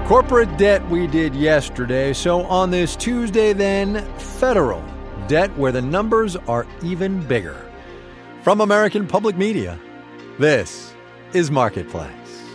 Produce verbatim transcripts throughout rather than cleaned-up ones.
Corporate debt we did yesterday. So on this Tuesday then, federal debt where the numbers are even bigger. From American Public Media, this is Marketplace.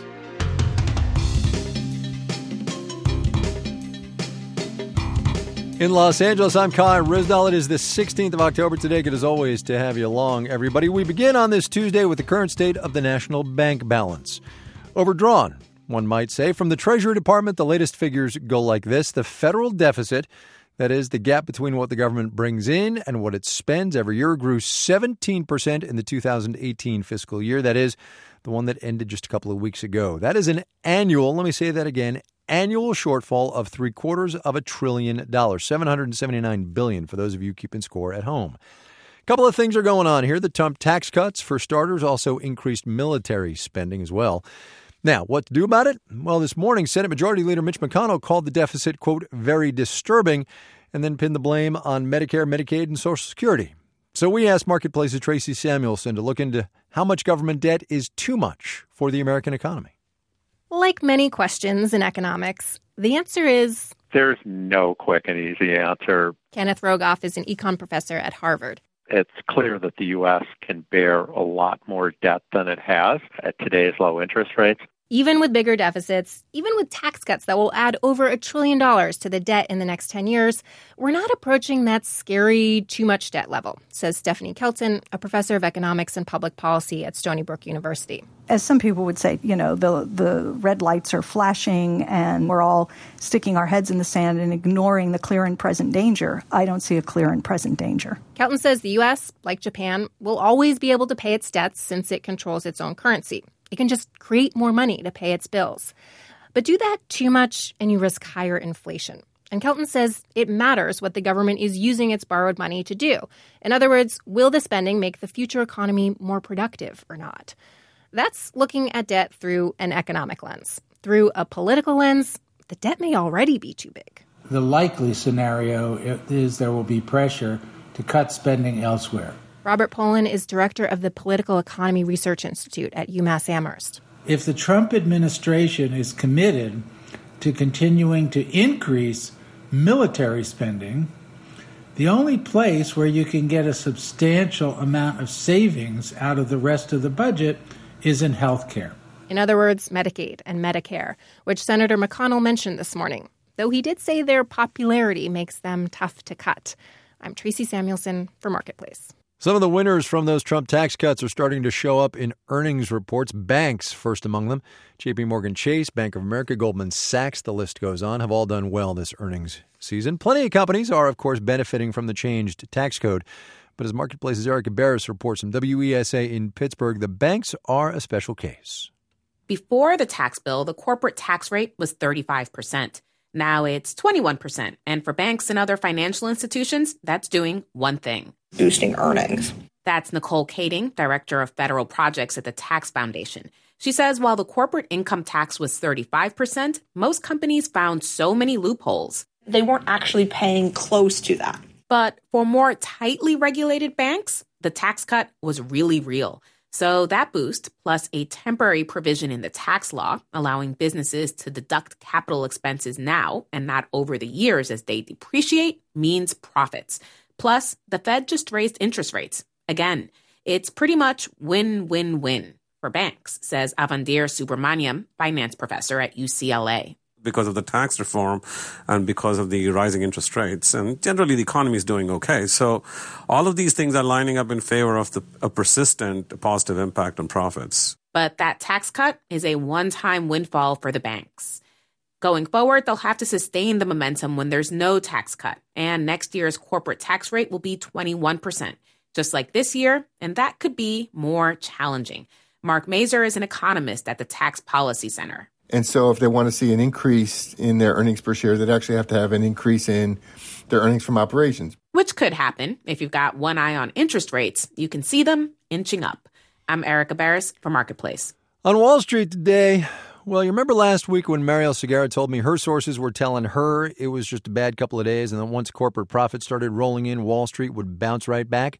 In Los Angeles, I'm Kai Ryssdal. It is the sixteenth of October today. Good as always to have you along, everybody. We begin on this Tuesday with the current state of the national bank balance. Overdrawn, one might say. From the Treasury Department, the latest figures go like this. The federal deficit, that is, the gap between what the government brings in and what it spends every year, grew seventeen percent in the two thousand eighteen fiscal year. That is, the one that ended just a couple of weeks ago. That is an annual, let me say that again, annual shortfall of three quarters of a trillion dollars, seven hundred seventy-nine billion dollars for those of you keeping score at home. A couple of things are going on here. The Trump tax cuts, for starters, also increased military spending as well. Now, what to do about it? Well, this morning, Senate Majority Leader Mitch McConnell called the deficit, quote, very disturbing, and then pinned the blame on Medicare, Medicaid, and Social Security. So we asked Marketplace's Tracy Samuelson to look into how much government debt is too much for the American economy. Like many questions in economics, the answer is... There's no quick and easy answer. Kenneth Rogoff is an econ professor at Harvard. It's clear that the U S can bear a lot more debt than it has at today's low interest rates. Even with bigger deficits, even with tax cuts that will add over a trillion dollars to the debt in the next ten years, we're not approaching that scary too much debt level, says Stephanie Kelton, a professor of economics and public policy at Stony Brook University. As some people would say, you know, the the red lights are flashing and we're all sticking our heads in the sand and ignoring the clear and present danger. I don't see a clear and present danger. Kelton says the U S, like Japan, will always be able to pay its debts since it controls its own currency. It can just create more money to pay its bills. But do that too much and you risk higher inflation. And Kelton says it matters what the government is using its borrowed money to do. In other words, will the spending make the future economy more productive or not? That's looking at debt through an economic lens. Through a political lens, the debt may already be too big. The likely scenario is there will be pressure to cut spending elsewhere. Robert Pollin is director of the Political Economy Research Institute at UMass Amherst. If the Trump administration is committed to continuing to increase military spending, the only place where you can get a substantial amount of savings out of the rest of the budget is in health care. In other words, Medicaid and Medicare, which Senator McConnell mentioned this morning, though he did say their popularity makes them tough to cut. I'm Tracy Samuelson for Marketplace. Some of the winners from those Trump tax cuts are starting to show up in earnings reports. Banks, first among them. J P Morgan Chase, Bank of America, Goldman Sachs, the list goes on, have all done well this earnings season. Plenty of companies are, of course, benefiting from the changed tax code. But as Marketplace's Erica Barris reports from W E S A in Pittsburgh, the banks are a special case. Before the tax bill, the corporate tax rate was thirty-five percent. Now it's twenty-one percent. And for banks and other financial institutions, that's doing one thing. Boosting earnings. That's Nicole Kading, Director of Federal Projects at the Tax Foundation. She says while the corporate income tax was thirty-five percent, most companies found so many loopholes. They weren't actually paying close to that. But for more tightly regulated banks, the tax cut was really real. So that boost, plus a temporary provision in the tax law allowing businesses to deduct capital expenses now and not over the years as they depreciate, means profits. Plus, the Fed just raised interest rates. Again, it's pretty much win-win-win for banks, says Avandir Subramaniam, finance professor at U C L A. Because of the tax reform and because of the rising interest rates. And generally, the economy is doing okay. So all of these things are lining up in favor of the, a persistent positive impact on profits. But that tax cut is a one-time windfall for the banks. Going forward, they'll have to sustain the momentum when there's no tax cut. And next year's corporate tax rate will be twenty-one percent, just like this year. And that could be more challenging. Mark Mazur is an economist at the Tax Policy Center. And so if they want to see an increase in their earnings per share, they'd actually have to have an increase in their earnings from operations. Which could happen. If you've got one eye on interest rates, you can see them inching up. I'm Erica Barris for Marketplace. On Wall Street today, well, you remember last week when Marielle Segarra told me her sources were telling her it was just a bad couple of days, and then once corporate profits started rolling in, Wall Street would bounce right back?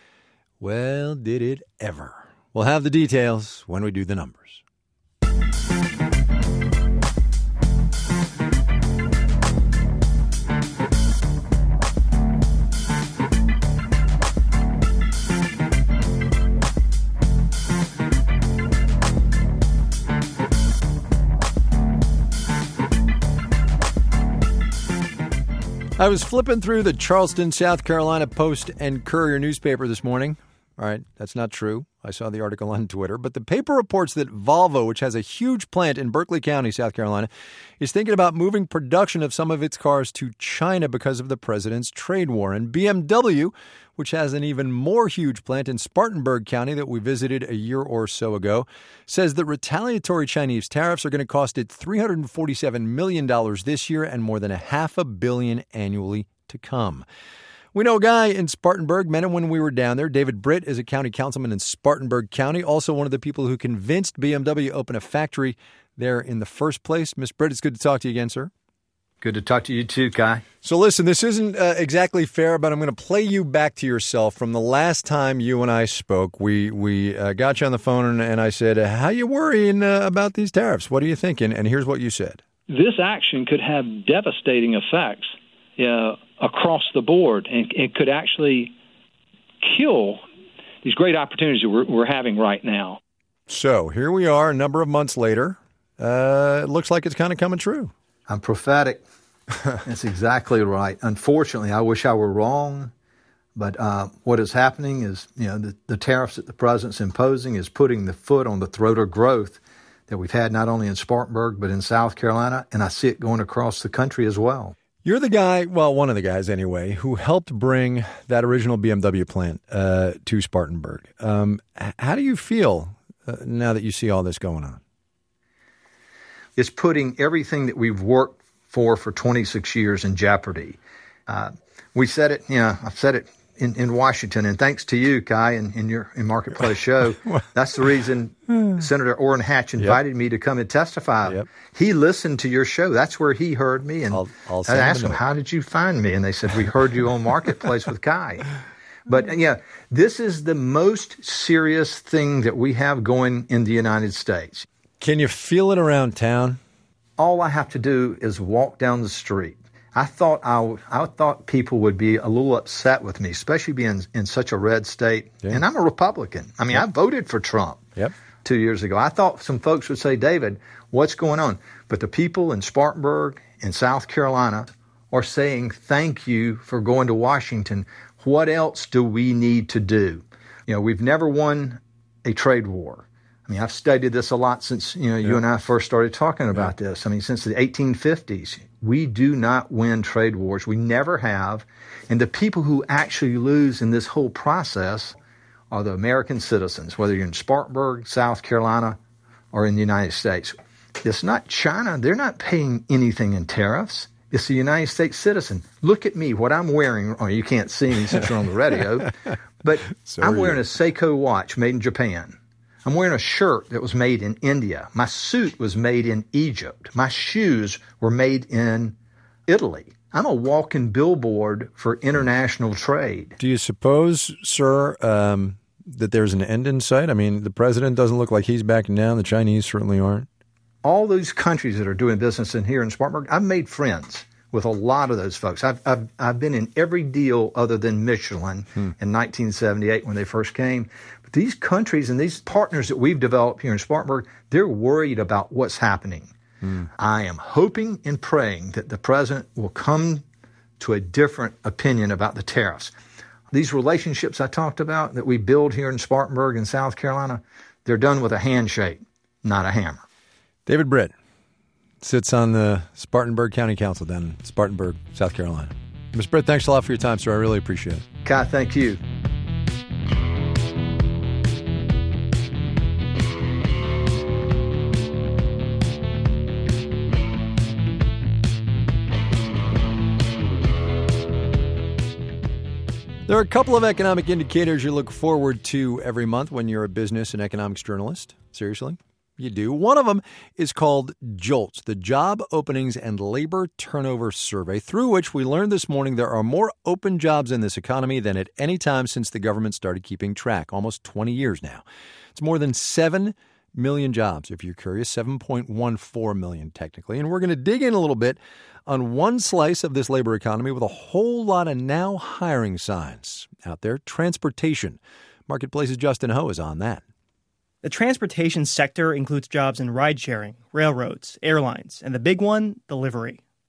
Well, did it ever? We'll have the details when we do the numbers. I was flipping through the Charleston, South Carolina Post and Courier newspaper this morning. All right, that's not true. I saw the article on Twitter. But the paper reports that Volvo, which has a huge plant in Berkeley County, South Carolina, is thinking about moving production of some of its cars to China because of the president's trade war. And B M W, which has an even more huge plant in Spartanburg County that we visited a year or so ago, says that retaliatory Chinese tariffs are going to cost it three hundred forty-seven million dollars this year and more than a half a billion annually to come. We know a guy in Spartanburg, met him when we were down there. David Britt is a county councilman in Spartanburg County, also one of the people who convinced B M W to open a factory there in the first place. Miss Britt, it's good to talk to you again, sir. Good to talk to you too, Kai. So listen, this isn't uh, exactly fair, but I'm going to play you back to yourself from the last time you and I spoke. We we uh, got you on the phone and, and I said, how you worrying uh, about these tariffs? What are you thinking? And here's what you said. This action could have devastating effects uh, across the board, and it could actually kill these great opportunities that we're, we're having right now. So here we are a number of months later. Uh, it looks like it's kind of coming true. I'm prophetic. That's exactly right. Unfortunately, I wish I were wrong, but uh, what is happening is, you know, the, the tariffs that the president's imposing is putting the foot on the throat of growth that we've had not only in Spartanburg, but in South Carolina, and I see it going across the country as well. You're the guy, well, one of the guys anyway, who helped bring that original B M W plant uh, to Spartanburg. Um, how do you feel uh, now that you see all this going on? It's putting everything that we've worked for for twenty-six years in jeopardy. Uh, we said it, you know, I've said it in, in Washington, and thanks to you, Kai, in, in your in Marketplace show, that's the reason Senator Orrin Hatch invited yep. me to come and testify. Yep. He listened to your show. That's where he heard me. And I'll, I'll I asked him, how did you find me? And they said, we heard you on Marketplace with Kai. But, yeah, this is the most serious thing that we have going in the United States. Can you feel it around town? All I have to do is walk down the street. I thought I, I thought people would be a little upset with me, especially being in such a red state. Yeah. And I'm a Republican. I mean, yep. I voted for Trump yep. two years ago. I thought some folks would say, David, what's going on? But the people in Spartanburg and South Carolina are saying, thank you for going to Washington. What else do we need to do? You know, we've never won a trade war. I mean, I've studied this a lot since, you know, yeah. you and I first started talking about yeah. this. I mean, since the eighteen fifties, we do not win trade wars. We never have. And the people who actually lose in this whole process are the American citizens, whether you're in Spartanburg, South Carolina, or in the United States. It's not China. They're not paying anything in tariffs. It's the United States citizen. Look at me, what I'm wearing. Oh, you can't see me since you're on the radio. But so I'm wearing you. a Seiko watch made in Japan. I'm wearing a shirt that was made in India. My suit was made in Egypt. My shoes were made in Italy. I'm a walking billboard for international trade. Do you suppose, sir, um, that there's an end in sight? I mean, the president doesn't look like he's backing down. The Chinese certainly aren't. All those countries that are doing business in here in Spartanburg, I've made friends with a lot of those folks. I've I've, I've been in every deal other than Michelin hmm. in nineteen seventy-eight when they first came. But these countries and these partners that we've developed here in Spartanburg, they're worried about what's happening. Hmm. I am hoping and praying that the president will come to a different opinion about the tariffs. These relationships I talked about that we build here in Spartanburg and South Carolina, they're done with a handshake, not a hammer. David Britt sits on the Spartanburg County Council down in Spartanburg, South Carolina. Miz Britt, thanks a lot for your time, sir. I really appreciate it. Kai, thank you. There are a couple of economic indicators you look forward to every month when you're a business and economics journalist. Seriously, you do. One of them is called JOLTS, the Job Openings and Labor Turnover Survey, through which we learned this morning there are more open jobs in this economy than at any time since the government started keeping track, almost twenty years now. It's more than seven million jobs, if you're curious, seven point one four million technically. And we're going to dig in a little bit on one slice of this labor economy with a whole lot of now hiring signs out there, transportation. Marketplace's Justin Ho is on that. The transportation sector includes jobs in ride-sharing, railroads, airlines, and the big one, delivery.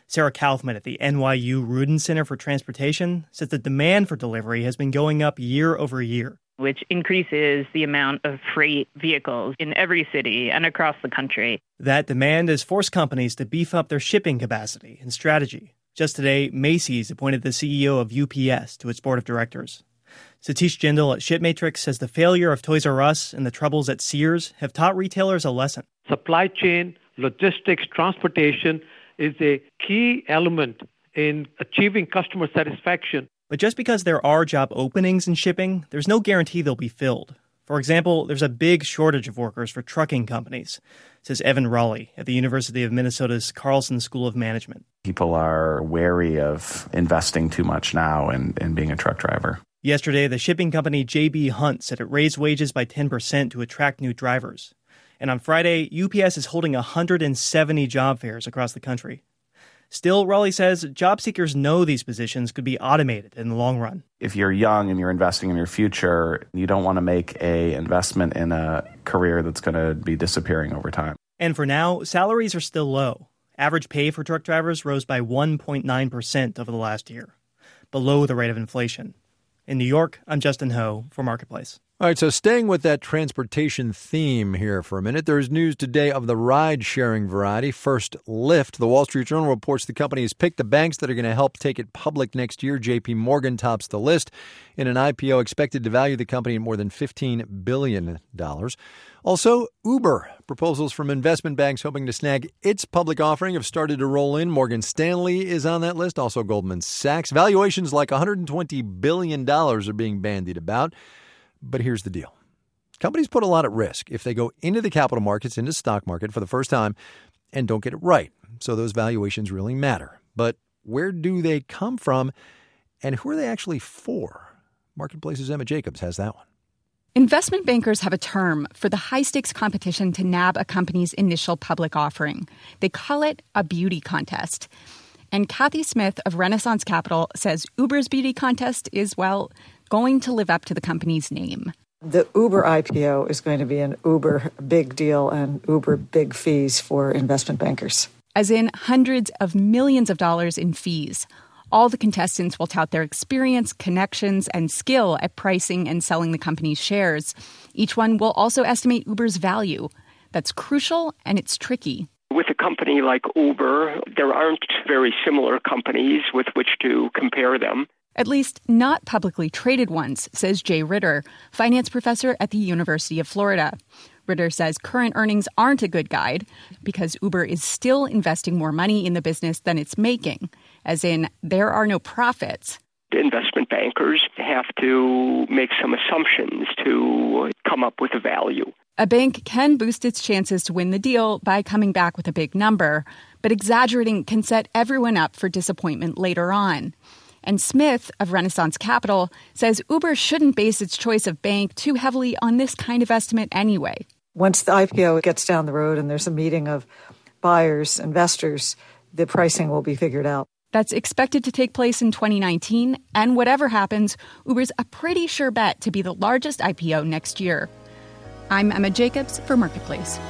Sarah Kaufman at the N Y U Rudin Center for Transportation says the demand for delivery has been going up year over year, which increases the amount of freight vehicles in every city and across the country. That demand has forced companies to beef up their shipping capacity and strategy. Just today, Macy's appointed the C E O of U P S to its board of directors. Satish Jindal at ShipMatrix says the failure of Toys R Us and the troubles at Sears have taught retailers a lesson. Supply chain, logistics, transportation is a key element in achieving customer satisfaction. But just because there are job openings in shipping, there's no guarantee they'll be filled. For example, there's a big shortage of workers for trucking companies, says Evan Raleigh at the University of Minnesota's Carlson School of Management. People are wary of investing too much now in, in being a truck driver. Yesterday, the shipping company J B. Hunt said it raised wages by ten percent to attract new drivers. And on Friday, U P S is holding one hundred seventy job fairs across the country. Still, Raleigh says job seekers know these positions could be automated in the long run. If you're young and you're investing in your future, you don't want to make a investment in a career that's going to be disappearing over time. And for now, salaries are still low. Average pay for truck drivers rose by one point nine percent over the last year, below the rate of inflation. In New York, I'm Justin Ho for Marketplace. All right, so staying with that transportation theme here for a minute, there's news today of the ride-sharing variety. First, Lyft. The Wall Street Journal reports the company has picked the banks that are going to help take it public next year. J P. Morgan tops the list in an I P O expected to value the company at more than fifteen billion dollars. Also, Uber. Proposals from investment banks hoping to snag its public offering have started to roll in. Morgan Stanley is on that list, also Goldman Sachs. Valuations like one hundred twenty billion dollars are being bandied about. But here's the deal. Companies put a lot at risk if they go into the capital markets, into stock market for the first time and don't get it right. So those valuations really matter. But where do they come from and who are they actually for? Marketplace's Emma Jacobs has that one. Investment bankers have a term for the high-stakes competition to nab a company's initial public offering. They call it a beauty contest. And Kathy Smith of Renaissance Capital says Uber's beauty contest is, well, going to live up to the company's name. The Uber I P O is going to be an Uber big deal and Uber big fees for investment bankers. As in hundreds of millions of dollars in fees. All the contestants will tout their experience, connections, and skill at pricing and selling the company's shares. Each one will also estimate Uber's value. That's crucial, and it's tricky. With a company like Uber, there aren't very similar companies with which to compare them. At least not publicly traded ones, says Jay Ritter, finance professor at the University of Florida. Ritter says current earnings aren't a good guide because Uber is still investing more money in the business than it's making, as in there are no profits. Investment bankers have to make some assumptions to come up with a value. A bank can boost its chances to win the deal by coming back with a big number, but exaggerating can set everyone up for disappointment later on. And Smith of Renaissance Capital says Uber shouldn't base its choice of bank too heavily on this kind of estimate anyway. Once the I P O gets down the road and there's a meeting of buyers, investors, the pricing will be figured out. That's expected to take place in twenty nineteen, and whatever happens, Uber's a pretty sure bet to be the largest I P O next year. I'm Emma Jacobs for Marketplace.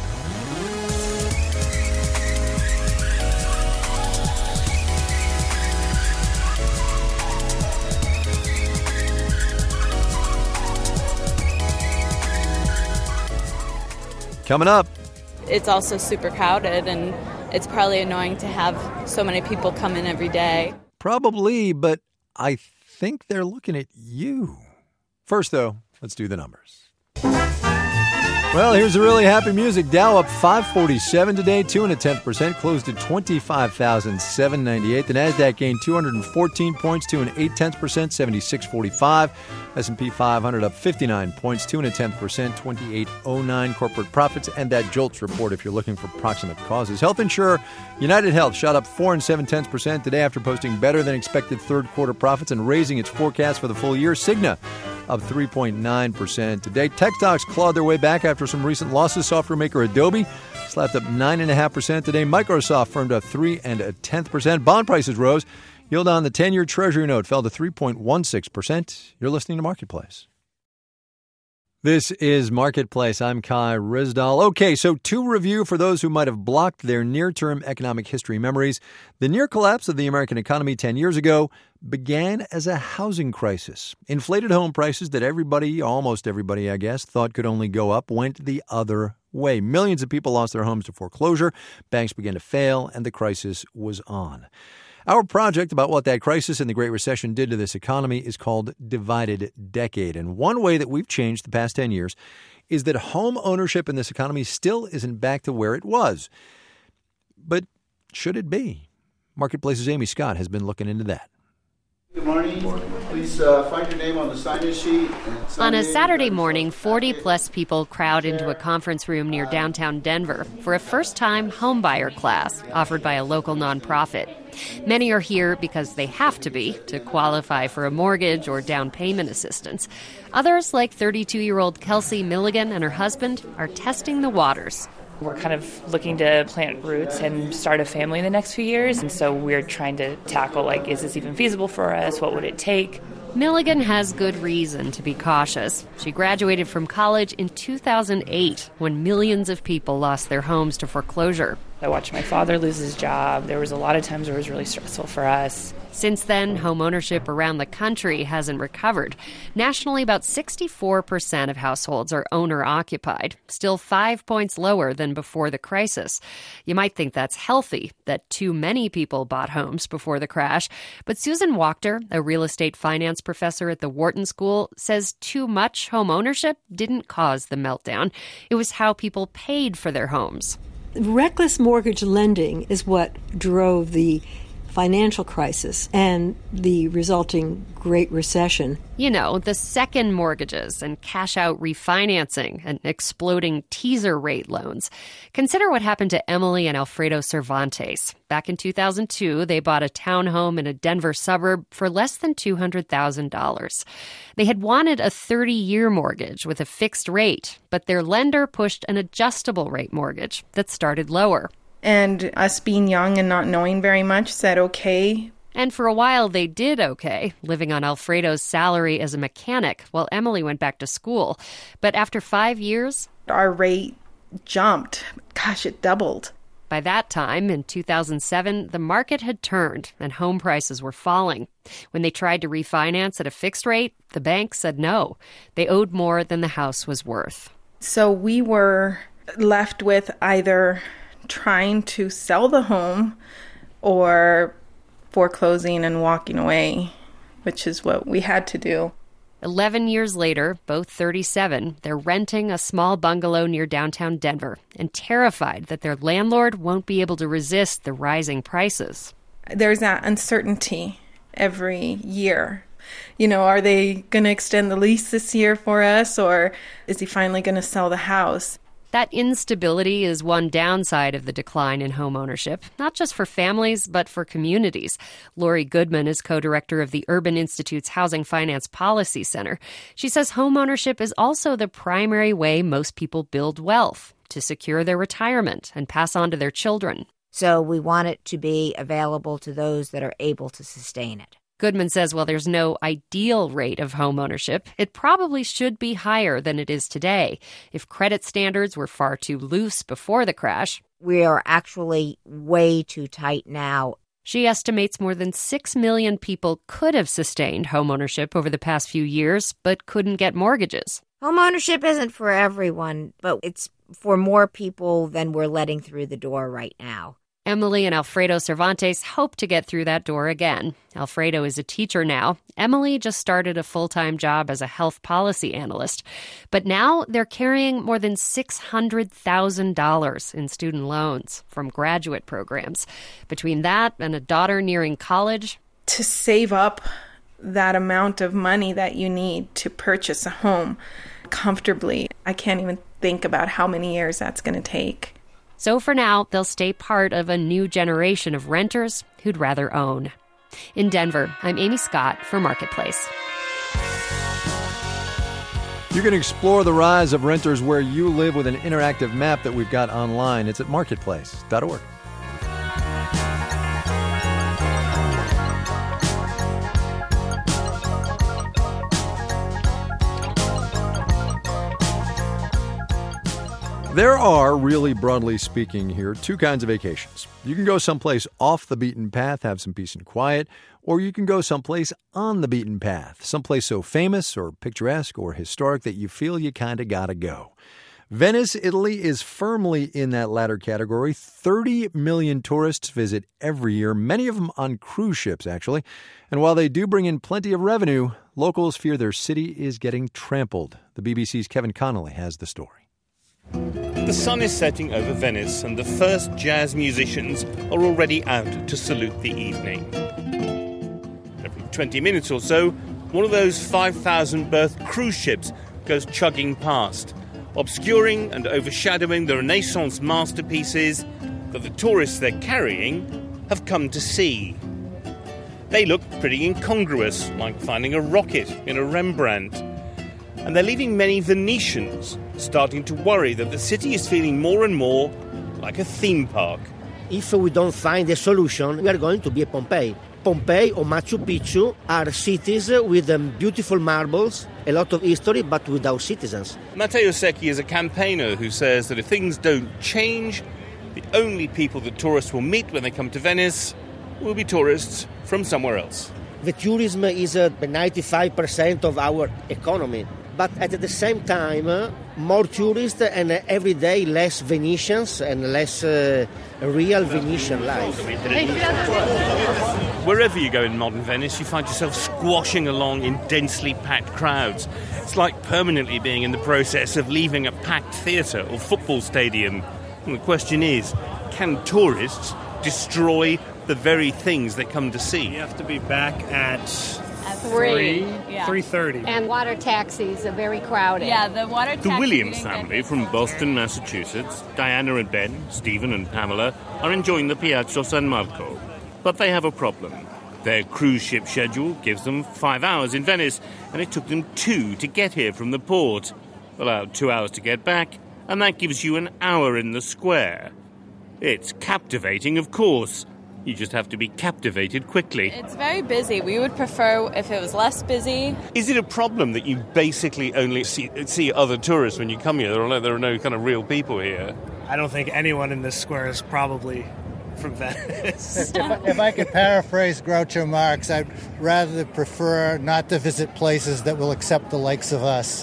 Coming up. It's also super crowded, and it's probably annoying to have so many people come in every day. Probably, but I think they're looking at you. First, though, let's do the numbers. Well, here's the really happy music. Dow up five forty-seven today, two and a tenth percent, closed at twenty-five thousand seven hundred ninety-eight. The Nasdaq gained two hundred fourteen points, two and eight tenths percent, seventy-six forty-five. S and P five hundred up fifty-nine points, two and a tenth percent, twenty-eight oh nine. Corporate profits and that JOLTS report if you're looking for proximate causes. Health insurer United Health shot up four and seven tenths percent today after posting better than expected third quarter profits and raising its forecast for the full year. Cigna up three point nine percent today. Tech stocks clawed their way back after some recent losses. Software maker Adobe slapped up nine point five percent today. Microsoft firmed up three and a tenth percent. Bond prices rose. Yield on the ten-year Treasury note fell to three point one six percent. You're listening to Marketplace. This is Marketplace. I'm Kai Ryssdal. Okay, so to review for those who might have blocked their near-term economic history memories, the near collapse of the American economy ten years ago began as a housing crisis. Inflated home prices that everybody, almost everybody, I guess, thought could only go up went the other way. Millions of people lost their homes to foreclosure, banks began to fail, and the crisis was on. Our project about what that crisis and the Great Recession did to this economy is called Divided Decade. And one way that we've changed the past ten years is that home ownership in this economy still isn't back to where it was. But should it be? Marketplace's Amy Scott has been looking into that. Good morning. Please uh, find your name on the sign-in sheet. On a Saturday morning, forty-plus people crowd into a conference room near downtown Denver for a first-time homebuyer class offered by a local nonprofit. Many are here because they have to be to qualify for a mortgage or down payment assistance. Others, like thirty-two-year-old Kelsey Milligan and her husband, are testing the waters. We're kind of looking to plant roots and start a family in the next few years, and so we're trying to tackle, like, is this even feasible for us? What would it take? Milligan has good reason to be cautious. She graduated from college in two thousand eight when millions of people lost their homes to foreclosure. I watched my father lose his job. There was a lot of times where it was really stressful for us. Since then, home ownership around the country hasn't recovered. Nationally, about sixty-four percent of households are owner-occupied, still five points lower than before the crisis. You might think that's healthy, that too many people bought homes before the crash. But Susan Wachter, a real estate finance professor at the Wharton School, says too much home ownership didn't cause the meltdown. It was how people paid for their homes. Reckless mortgage lending is what drove the financial crisis and the resulting Great Recession. You know, the second mortgages and cash-out refinancing and exploding teaser rate loans. Consider what happened to Emily and Alfredo Cervantes. Back in two thousand two, they bought a townhome in a Denver suburb for less than two hundred thousand dollars. They had wanted a thirty-year mortgage with a fixed rate, but their lender pushed an adjustable rate mortgage that started lower. And us being young and not knowing very much said okay. And for a while they did okay, living on Alfredo's salary as a mechanic while Emily went back to school. But after five years, our rate jumped. Gosh, it doubled. By that time, in two thousand seven, the market had turned and home prices were falling. When they tried to refinance at a fixed rate, the bank said no. They owed more than the house was worth. So we were left with either trying to sell the home or foreclosing and walking away, which is what we had to do. Eleven years later, both thirty-seven, they're renting a small bungalow near downtown Denver and terrified that their landlord won't be able to resist the rising prices. There's that uncertainty every year. You know, are they going to extend the lease this year for us, or is he finally going to sell the house? That instability is one downside of the decline in home ownership, not just for families, but for communities. Lori Goodman is co-director of the Urban Institute's Housing Finance Policy Center. She says home ownership is also the primary way most people build wealth, to secure their retirement and pass on to their children. So we want it to be available to those that are able to sustain it. Goodman says while there's no ideal rate of home ownership, it probably should be higher than it is today. If credit standards were far too loose before the crash, we are actually way too tight now. She estimates more than six million people could have sustained home ownership over the past few years, but couldn't get mortgages. Home ownership isn't for everyone, but it's for more people than we're letting through the door right now. Emily and Alfredo Cervantes hope to get through that door again. Alfredo is a teacher now. Emily just started a full-time job as a health policy analyst. But now they're carrying more than six hundred thousand dollars in student loans from graduate programs. Between that and a daughter nearing college, to save up that amount of money that you need to purchase a home comfortably, I can't even think about how many years that's going to take. So for now, they'll stay part of a new generation of renters who'd rather own. In Denver, I'm Amy Scott for Marketplace. You can explore the rise of renters where you live with an interactive map that we've got online. It's at marketplace dot org. There are, really broadly speaking here, two kinds of vacations. You can go someplace off the beaten path, have some peace and quiet, or you can go someplace on the beaten path, someplace so famous or picturesque or historic that you feel you kind of gotta go. Venice, Italy is firmly in that latter category. thirty million tourists visit every year, many of them on cruise ships, actually. And while they do bring in plenty of revenue, locals fear their city is getting trampled. The B B C's Kevin Connolly has the story. The sun is setting over Venice, and the first jazz musicians are already out to salute the evening. Every twenty minutes or so, one of those five thousand berth cruise ships goes chugging past, obscuring and overshadowing the Renaissance masterpieces that the tourists they're carrying have come to see. They look pretty incongruous, like finding a rocket in a Rembrandt. And they're leaving many Venetians starting to worry that the city is feeling more and more like a theme park. If we don't find a solution, we are going to be a Pompeii. Pompeii or Machu Picchu are cities with um, beautiful marbles, a lot of history, but without citizens. Matteo Secchi is a campaigner who says that if things don't change, the only people that tourists will meet when they come to Venice will be tourists from somewhere else. The tourism is uh, ninety-five percent of our economy. But at the same time, uh, more tourists and uh, every day less Venetians and less uh, real Venetian life. Wherever you go in modern Venice, you find yourself squashing along in densely packed crowds. It's like permanently being in the process of leaving a packed theatre or football stadium. And the question is, can tourists destroy the very things they come to see? You have to be back at... Three, yeah. three thirty. And water taxis are very crowded. Yeah, the water taxis. The Williams family from Boston, Massachusetts, Diana and Ben, Stephen and Pamela, are enjoying the Piazza San Marco. But they have a problem. Their cruise ship schedule gives them five hours in Venice, and it took them two to get here from the port. Allowed two hours to get back, and that gives you an hour in the square. It's captivating, of course. You just have to be captivated quickly. It's very busy. We would prefer if it was less busy. Is it a problem that you basically only see, see other tourists when you come here? There are, no, there are no kind of real people here. I don't think anyone in this square is probably from Venice. if, I, if I could paraphrase Groucho Marx, I'd rather prefer not to visit places that will accept the likes of us.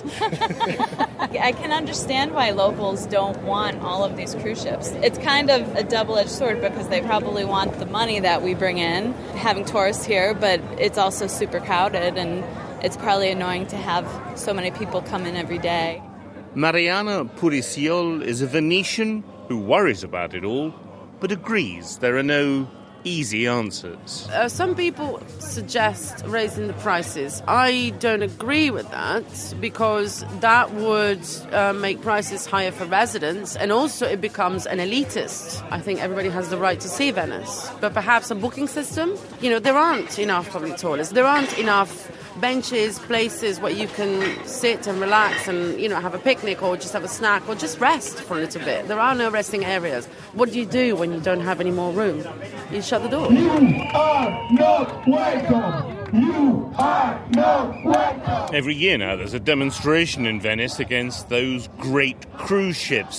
I can understand why locals don't want all of these cruise ships. It's kind of a double-edged sword because they probably want the money that we bring in, having tourists here, but it's also super crowded and it's probably annoying to have so many people come in every day. Mariana Puriciol is a Venetian who worries about it all, but agrees there are no easy answers. Uh, some people suggest raising the prices. I don't agree with that because that would uh, make prices higher for residents, and also it becomes an elitist. I think everybody has the right to see Venice, but perhaps a booking system? You know, there aren't enough public toilets. There aren't enough benches, places where you can sit and relax and, you know, have a picnic or just have a snack or just rest for a little bit. There are no resting areas. What do you do when you don't have any more room? You shut the door. You are not welcome. You are not welcome. Every year now there's a demonstration in Venice against those great cruise ships.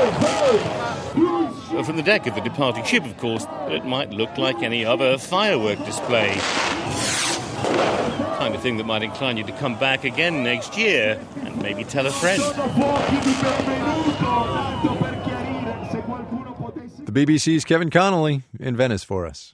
From the deck of the departing ship, of course, it might look like any other firework display. Kind of thing that might incline you to come back again next year and maybe tell a friend. The B B C's Kevin Connolly in Venice for us.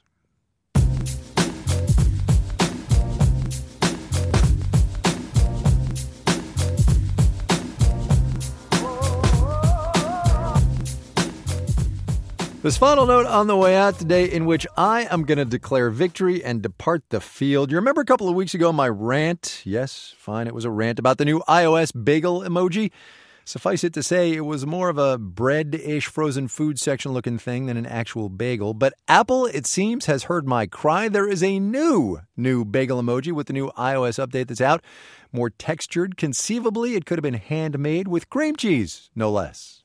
This final note on the way out today, in which I am going to declare victory and depart the field. You remember a couple of weeks ago my rant? Yes, fine, it was a rant about the new iOS bagel emoji. Suffice it to say, it was more of a bread-ish frozen food section looking thing than an actual bagel. But Apple, it seems, has heard my cry. There is a new, new bagel emoji with the new iOS update that's out. More textured. Conceivably, it could have been handmade with cream cheese, no less.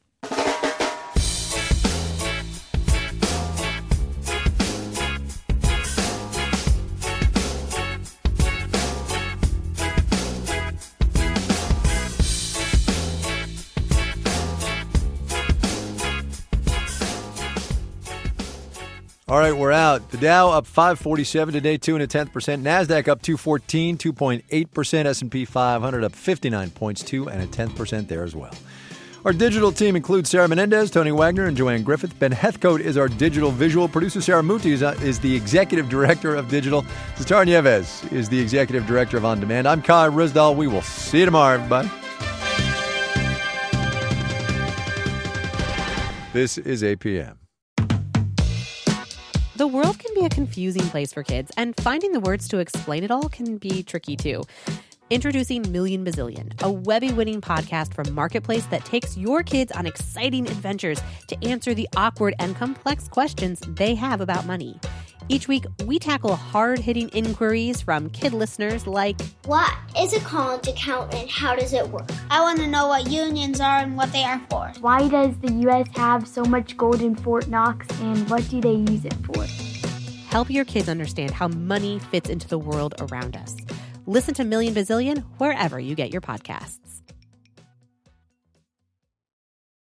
All right, we're out. The Dow up five forty-seven today, two and a tenth percent. NASDAQ up two fourteen, two point eight percent. S and P five hundred up fifty-nine points, two and a tenth percent there as well. Our digital team includes Sarah Menendez, Tony Wagner, and Joanne Griffith. Ben Heathcote is our digital visual producer. Sarah Muti is, uh, is the executive director of digital. Zatar Nieves is the executive director of On Demand. I'm Kai Ryssdal. We will see you tomorrow, everybody. This is A P M. The world can be a confusing place for kids, and finding the words to explain it all can be tricky too. Introducing Million Bazillion, a Webby-winning podcast from Marketplace that takes your kids on exciting adventures to answer the awkward and complex questions they have about money. Each week, we tackle hard-hitting inquiries from kid listeners like, what is a college account and how does it work? I want to know what unions are and what they are for. Why does the U S have so much gold in Fort Knox and what do they use it for? Help your kids understand how money fits into the world around us. Listen to Million Bazillion wherever you get your podcasts.